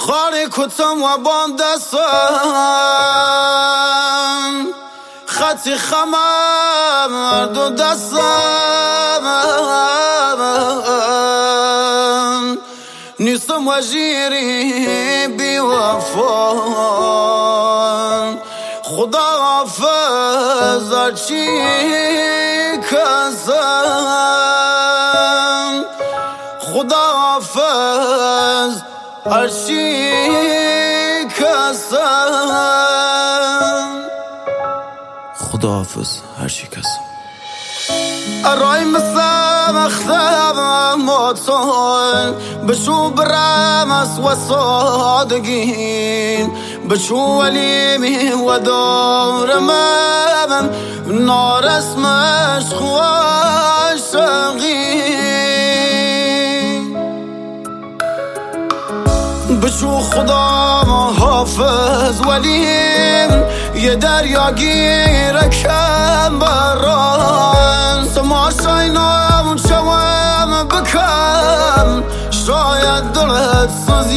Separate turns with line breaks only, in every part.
خاری کتم و بام دستم خطی خمم هر دو دستم نیستم و جیری بی وفا خدا حافظ هرچی کسم خدا حافظ هرچی کسم
خدا حافظ هرچی کسم
الرأي مسام اختام موتون بشو برامس وصادقين بشو وليمي ودور مامن نار اسمش خواشقين بشو خدا حافظ ولیم یه دریا گیرکم بران سماشای نامون شوام بکم شاید دلت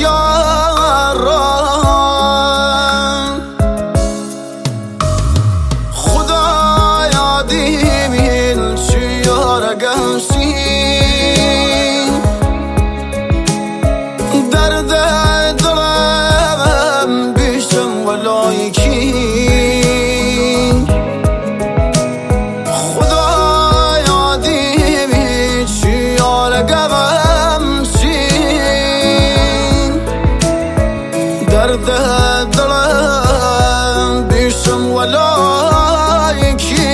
سوزیاران خدا یادیم این چیار گمشین درد دلم بیشم ولایکی خدا یادیم چیار گمشین درد دلم بیشم ولایکی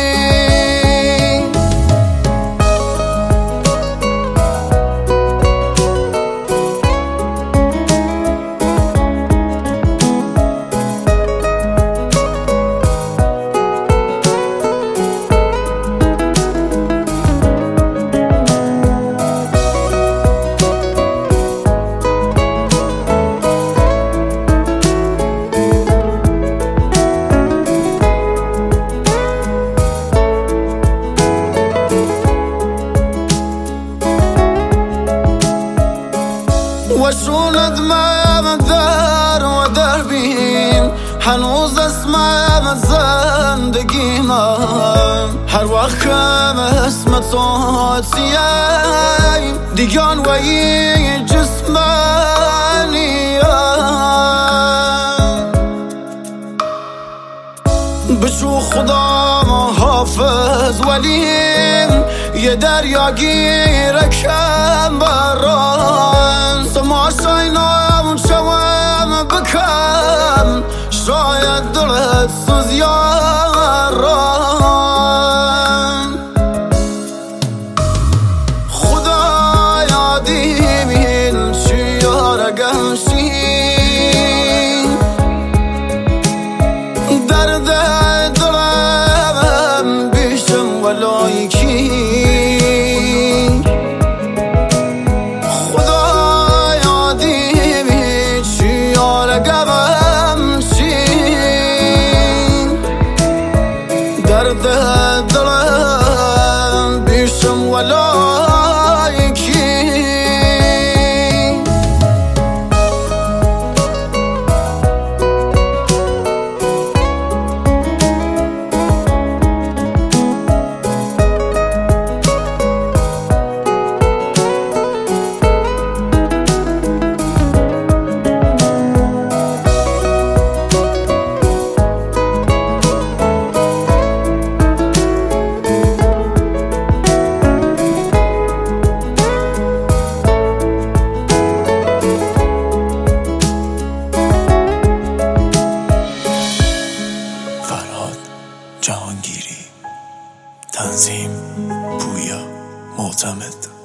وشون ادمام در و دربیم هنوز اسمم زندگیم هر وقت کم اسم تو سیم دیگان و یه جسمانیم بشو خدا حافظ ولیم یه دریا گیرکم بران سماشای نامون شوام بکم شاید دلت سوزیاران خدا یادیم این چیار گمشین درد دلم بیشم ولایکی درد دلم بیشم ولایکی
جهانگیری تنظیم پویا معتمد